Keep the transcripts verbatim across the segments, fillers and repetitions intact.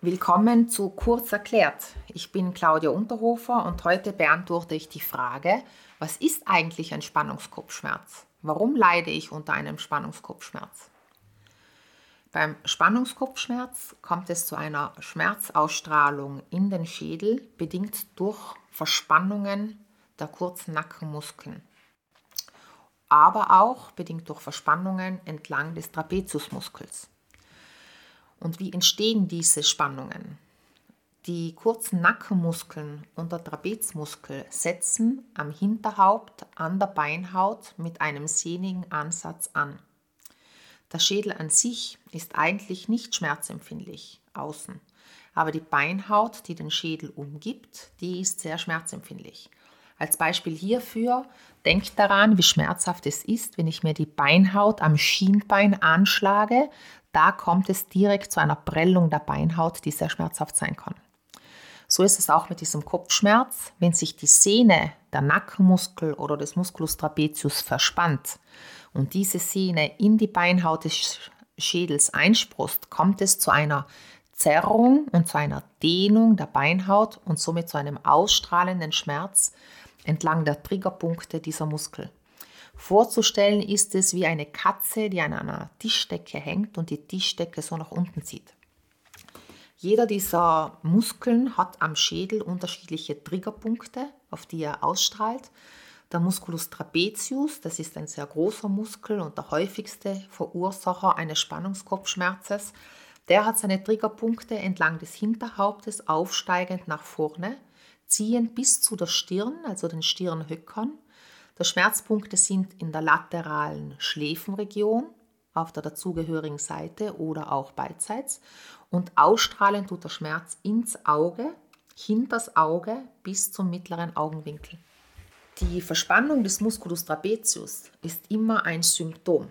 Willkommen zu Kurz erklärt. Ich bin Claudia Unterhofer und heute beantworte ich die Frage, was ist eigentlich ein Spannungskopfschmerz? Warum leide ich unter einem Spannungskopfschmerz? Beim Spannungskopfschmerz kommt es zu einer Schmerzausstrahlung in den Schädel, bedingt durch Verspannungen der kurzen Nackenmuskeln, aber auch bedingt durch Verspannungen entlang des Trapeziusmuskels. Und wie entstehen diese Spannungen? Die kurzen Nackenmuskeln und der Trapezmuskel setzen am Hinterhaupt an der Beinhaut mit einem sehnigen Ansatz an. Der Schädel an sich ist eigentlich nicht schmerzempfindlich außen, aber die Beinhaut, die den Schädel umgibt, die ist sehr schmerzempfindlich. Als Beispiel hierfür, denkt daran, wie schmerzhaft es ist, wenn ich mir die Beinhaut am Schienbein anschlage. Da kommt es direkt zu einer Prellung der Beinhaut, die sehr schmerzhaft sein kann. So ist es auch mit diesem Kopfschmerz, wenn sich die Sehne, der Nackenmuskel oder des Musculus trapezius verspannt und diese Sehne in die Beinhaut des Schädels einsprost, kommt es zu einer Zerrung und zu einer Dehnung der Beinhaut und somit zu einem ausstrahlenden Schmerz entlang der Triggerpunkte dieser Muskel. Vorzustellen ist es wie eine Katze, die an einer Tischdecke hängt und die Tischdecke so nach unten zieht. Jeder dieser Muskeln hat am Schädel unterschiedliche Triggerpunkte, auf die er ausstrahlt. Der Musculus trapezius, das ist ein sehr großer Muskel und der häufigste Verursacher eines Spannungskopfschmerzes, der hat seine Triggerpunkte entlang des Hinterhauptes aufsteigend nach vorne, ziehend bis zu der Stirn, also den Stirnhöckern. Die Schmerzpunkte sind in der lateralen Schläfenregion, auf der dazugehörigen Seite oder auch beidseits, und ausstrahlen tut der Schmerz ins Auge, hinters Auge bis zum mittleren Augenwinkel. Die Verspannung des Musculus trapezius ist immer ein Symptom.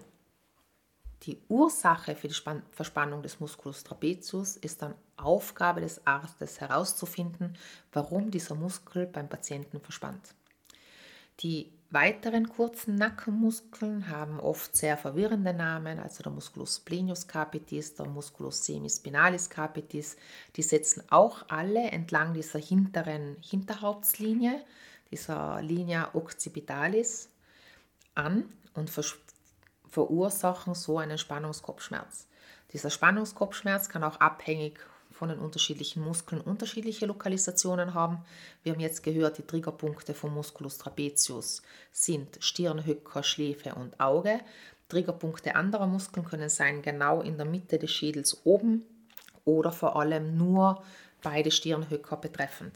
Die Ursache für die Span- Verspannung des Musculus trapezius ist dann Aufgabe des Arztes herauszufinden, warum dieser Muskel beim Patienten verspannt. Die weiteren kurzen Nackenmuskeln haben oft sehr verwirrende Namen, also der Musculus splenius capitis, der Musculus semispinalis capitis. Die setzen auch alle entlang dieser hinteren Hinterhauptslinie, dieser Linea occipitalis, an und vers- verursachen so einen Spannungskopfschmerz. Dieser Spannungskopfschmerz kann auch abhängig von den unterschiedlichen Muskeln unterschiedliche Lokalisationen haben. Wir haben jetzt gehört, die Triggerpunkte vom Musculus trapezius sind Stirn, Höcker, Schläfe und Auge. Triggerpunkte anderer Muskeln können sein genau in der Mitte des Schädels oben oder vor allem nur beide Stirnhöcker betreffend.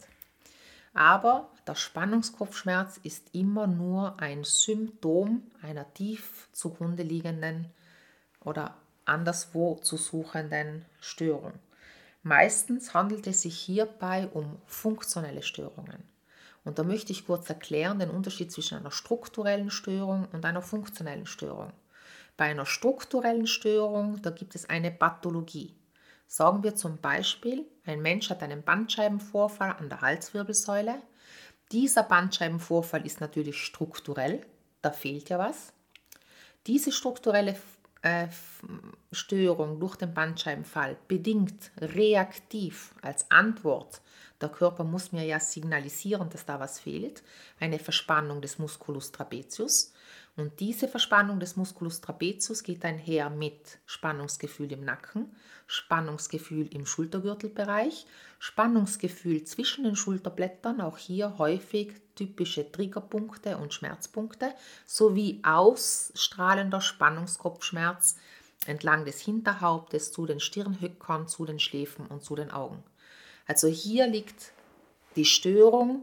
Aber der Spannungskopfschmerz ist immer nur ein Symptom einer tief zugrunde liegenden oder anderswo zu suchenden Störung. Meistens handelt es sich hierbei um funktionelle Störungen. Und da möchte ich kurz erklären den Unterschied zwischen einer strukturellen Störung und einer funktionellen Störung. Bei einer strukturellen Störung, da gibt es eine Pathologie. Sagen wir zum Beispiel, ein Mensch hat einen Bandscheibenvorfall an der Halswirbelsäule. Dieser Bandscheibenvorfall ist natürlich strukturell, da fehlt ja was. Diese strukturelle äh, Störung durch den Bandscheibenfall bedingt reaktiv als Antwort, der Körper muss mir ja signalisieren, dass da was fehlt, eine Verspannung des Musculus trapezius. Und diese Verspannung des Musculus trapezius geht einher mit Spannungsgefühl im Nacken, Spannungsgefühl im Schultergürtelbereich, Spannungsgefühl zwischen den Schulterblättern, auch hier häufig typische Triggerpunkte und Schmerzpunkte, sowie ausstrahlender Spannungskopfschmerz entlang des Hinterhauptes zu den Stirnhöckern, zu den Schläfen und zu den Augen. Also hier liegt die Störung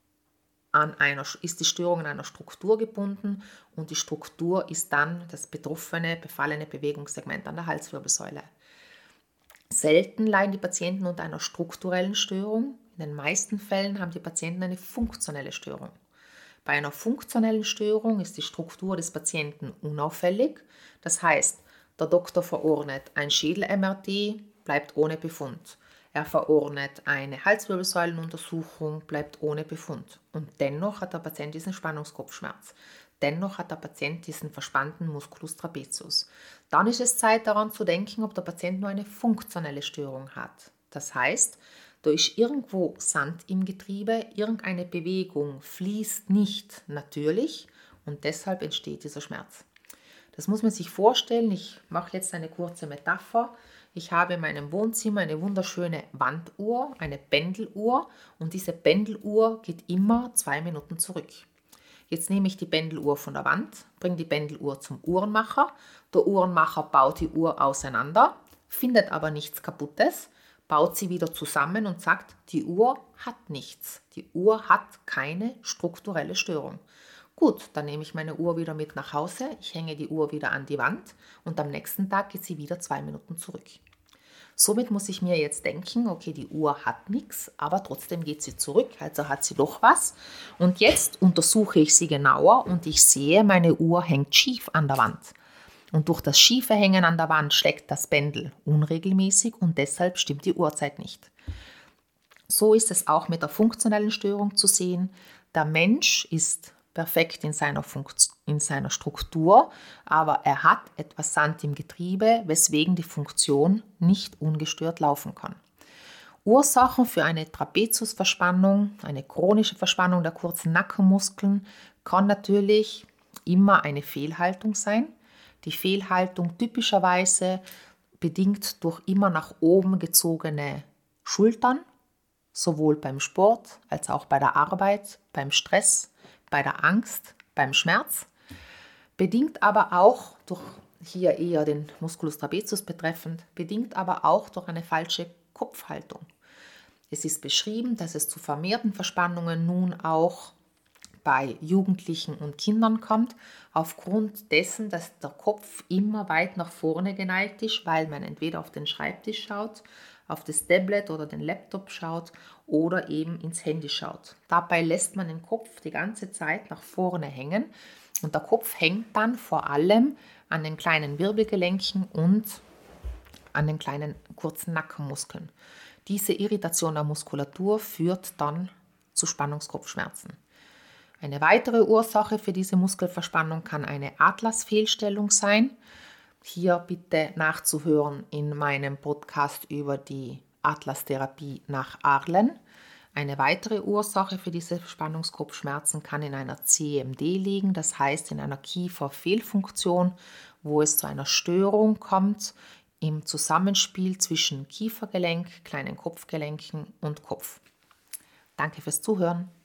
an einer, ist die Störung an einer Struktur gebunden und die Struktur ist dann das betroffene, befallene Bewegungssegment an der Halswirbelsäule. Selten leiden die Patienten unter einer strukturellen Störung. In den meisten Fällen haben die Patienten eine funktionelle Störung. Bei einer funktionellen Störung ist die Struktur des Patienten unauffällig. Das heißt, der Doktor verordnet ein Schädel-M R T, bleibt ohne Befund. Er verordnet eine Halswirbelsäulenuntersuchung, bleibt ohne Befund. Und dennoch hat der Patient diesen Spannungskopfschmerz. Dennoch hat der Patient diesen verspannten Musculus trapezius. Dann ist es Zeit daran zu denken, ob der Patient nur eine funktionelle Störung hat. Das heißt, da ist irgendwo Sand im Getriebe, irgendeine Bewegung fließt nicht natürlich und deshalb entsteht dieser Schmerz. Das muss man sich vorstellen. Ich mache jetzt eine kurze Metapher. Ich habe in meinem Wohnzimmer eine wunderschöne Wanduhr, eine Pendeluhr, und diese Pendeluhr geht immer zwei Minuten zurück. Jetzt nehme ich die Pendeluhr von der Wand, bringe die Pendeluhr zum Uhrenmacher. Der Uhrenmacher baut die Uhr auseinander, findet aber nichts Kaputtes, baut sie wieder zusammen und sagt, die Uhr hat nichts. Die Uhr hat keine strukturelle Störung. Gut, dann nehme ich meine Uhr wieder mit nach Hause, ich hänge die Uhr wieder an die Wand und am nächsten Tag geht sie wieder zwei Minuten zurück. Somit muss ich mir jetzt denken, okay, die Uhr hat nichts, aber trotzdem geht sie zurück, also hat sie doch was. Und jetzt untersuche ich sie genauer und ich sehe, meine Uhr hängt schief an der Wand. Und durch das schiefe Hängen an der Wand schlägt das Pendel unregelmäßig und deshalb stimmt die Uhrzeit nicht. So ist es auch mit der funktionellen Störung zu sehen. Der Mensch ist perfekt in seiner, Funkt- in seiner Struktur, aber er hat etwas Sand im Getriebe, weswegen die Funktion nicht ungestört laufen kann. Ursachen für eine Trapeziusverspannung, eine chronische Verspannung der kurzen Nackenmuskeln, kann natürlich immer eine Fehlhaltung sein. Die Fehlhaltung typischerweise bedingt durch immer nach oben gezogene Schultern, sowohl beim Sport als auch bei der Arbeit, beim Stress, bei der Angst, beim Schmerz, bedingt aber auch durch, hier eher den Musculus trapezius betreffend, bedingt aber auch durch eine falsche Kopfhaltung. Es ist beschrieben, dass es zu vermehrten Verspannungen nun auch bei Jugendlichen und Kindern kommt, aufgrund dessen, dass der Kopf immer weit nach vorne geneigt ist, weil man entweder auf den Schreibtisch schaut, auf das Tablet oder den Laptop schaut oder eben ins Handy schaut. Dabei lässt man den Kopf die ganze Zeit nach vorne hängen und der Kopf hängt dann vor allem an den kleinen Wirbelgelenken und an den kleinen kurzen Nackenmuskeln. Diese Irritation der Muskulatur führt dann zu Spannungskopfschmerzen. Eine weitere Ursache für diese Muskelverspannung kann eine Atlasfehlstellung sein. Hier bitte nachzuhören in meinem Podcast über die Atlastherapie nach Arlen. Eine weitere Ursache für diese Spannungskopfschmerzen kann in einer C M D liegen, das heißt in einer Kieferfehlfunktion, wo es zu einer Störung kommt im Zusammenspiel zwischen Kiefergelenk, kleinen Kopfgelenken und Kopf. Danke fürs Zuhören.